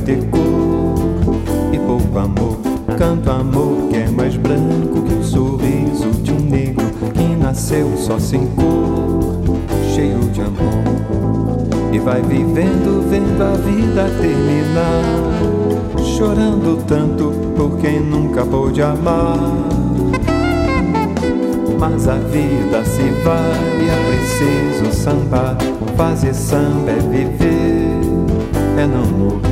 ter cor e pouco amor. Canto amor que é mais branco que o sorriso de um negro que nasceu só sem cor, cheio de amor. E vai vivendo, vendo a vida terminar, chorando tanto por quem nunca pôde amar. Mas a vida se vai e é preciso sambar. Fazer samba é viver, é não morrer.